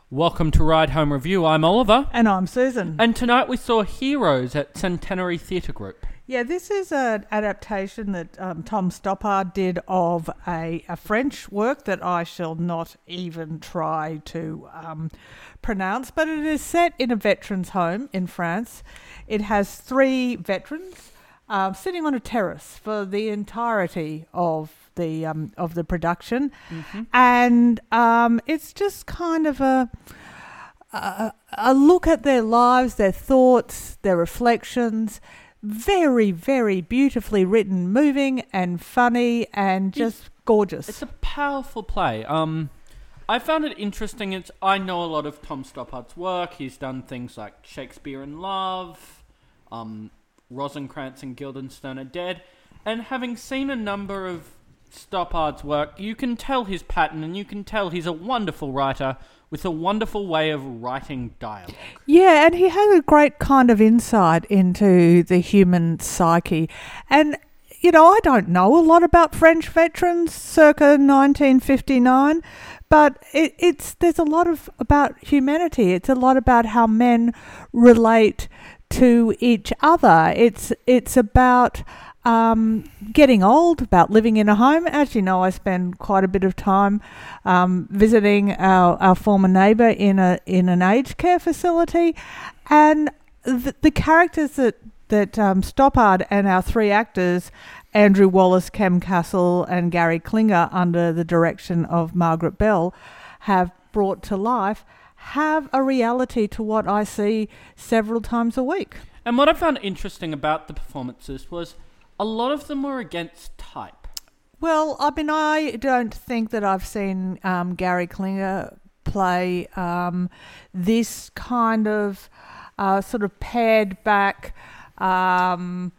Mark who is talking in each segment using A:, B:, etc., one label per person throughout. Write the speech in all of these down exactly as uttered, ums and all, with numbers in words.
A: Welcome to Ride Home Review. I'm Oliver.
B: And I'm Susan.
A: And tonight we saw Heroes at Centenary Theatre Group.
B: Yeah, this is an adaptation that um, Tom Stoppard did of a, a French work that I shall not even try to um, pronounce, but it is set in a veterans' home in France. It has three veterans uh, sitting on a terrace for the entirety of the um, of the production, mm-hmm. and um, it's just kind of a, a a look at their lives, their thoughts, their reflections. Very, very beautifully written, moving and funny, and just it's, gorgeous.
A: It's a powerful play. Um, I found it interesting. It's I know a lot of Tom Stoppard's work. He's done things like Shakespeare in Love, um, Rosencrantz and Guildenstern are Dead, and having seen a number of Stoppard's work, you can tell his pattern, and you can tell he's a wonderful writer with a wonderful way of writing dialogue.
B: Yeah, and he has a great kind of insight into the human psyche. And, you know, I don't know a lot about French veterans circa nineteen fifty-nine, but it, it's there's a lot of about humanity. It's a lot about how men relate to each other. It's it's about Um, getting old, about living in a home. As you know, I spend quite a bit of time um, visiting our, our former neighbour in a in an aged care facility, and the, the characters that that um, Stoppard and our three actors, Andrew Wallace, Kem Castle, and Gary Klinger, under the direction of Margaret Bell, have brought to life, have a reality to what I see several times a week.
A: And what I found interesting about the performances was a lot of them were against type.
B: Well, I mean, I don't think that I've seen um, Gary Klinger play um, this kind of uh, sort of pared back, um,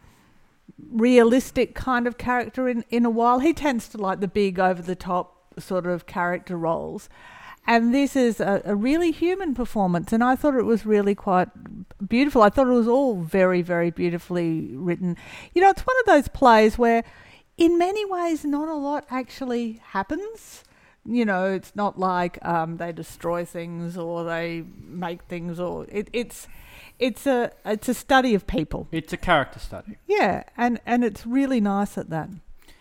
B: realistic kind of character in, in a while. He tends to like the big, over-the-top sort of character roles. And this is a, a really human performance, and I thought it was really quite beautiful. I thought it was all very, very beautifully written. You know, it's one of those plays where, in many ways, not a lot actually happens. You know, it's not like um, they destroy things or they make things, or it, it's it's a it's a study of people.
A: It's a character study.
B: Yeah, and, and it's really nice at that.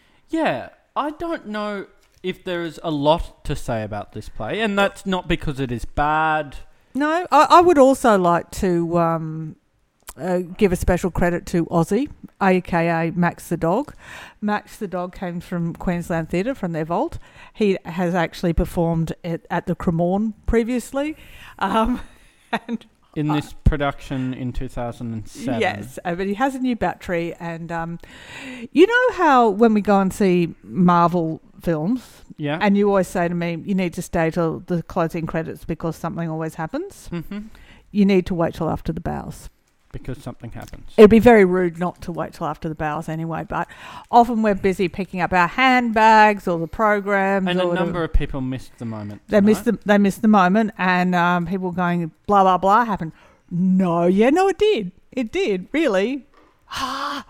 A: Yeah, I don't know if there is a lot to say about this play, and that's not because it is bad.
B: No, I, I would also like to um, uh, give a special credit to Ozzy, aka Max the Dog. Max the Dog came from Queensland Theatre, from their vault. He has actually performed at, at the Cremorne previously. Um, and
A: in this uh, production in two thousand seven.
B: Yes, uh, but he has a new battery. And um, you know how when we go and see Marvel films,
A: yeah,
B: and you always say to me, you need to stay till the closing credits because something always happens.
A: Mm-hmm.
B: You need to wait till after the bows.
A: Because something happens.
B: It'd be very rude not to wait till after the bows anyway, but often we're busy picking up our handbags or the programs.
A: And
B: or
A: a number
B: the,
A: of people missed the moment.
B: They missed the, they missed the moment, and um, people going, blah, blah, blah, happened. No, yeah, no, it did. It did, really. Ah,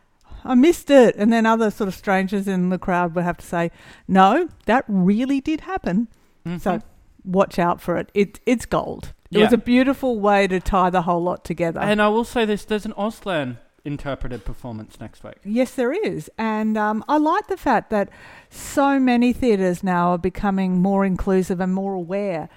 B: I missed it. And then other sort of strangers in the crowd would have to say, no, that really did happen. Mm-hmm. So watch out for it. It it's gold. It yeah. was a beautiful way to tie the whole lot together.
A: And I will say this, there's an Auslan interpreted performance next week.
B: Yes, there is. And um, I like the fact that so many theatres now are becoming more inclusive and more aware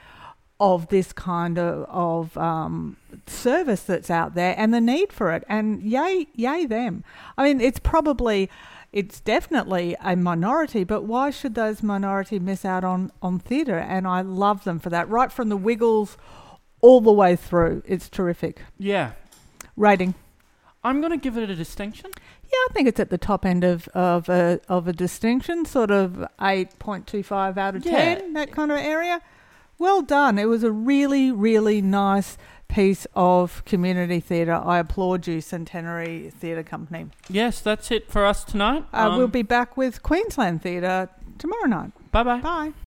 B: of this kind of, of um, service that's out there and the need for it. And yay, yay them. I mean, it's probably... It's definitely a minority, but why should those minority miss out on, on theatre? And I love them for that, right from the Wiggles all the way through. It's terrific.
A: Yeah.
B: Rating?
A: I'm going to give it a distinction.
B: Yeah, I think it's at the top end of, of, a, of a distinction, sort of eight point two five out of
A: yeah.
B: ten, that kind of area. Well done. It was a really, really nice piece of community theatre. I applaud you, Centenary Theatre Company.
A: Yes, that's it for us tonight.
B: Uh,
A: um,
B: we'll be back with Queensland Theatre tomorrow night.
A: Bye-bye.
B: Bye.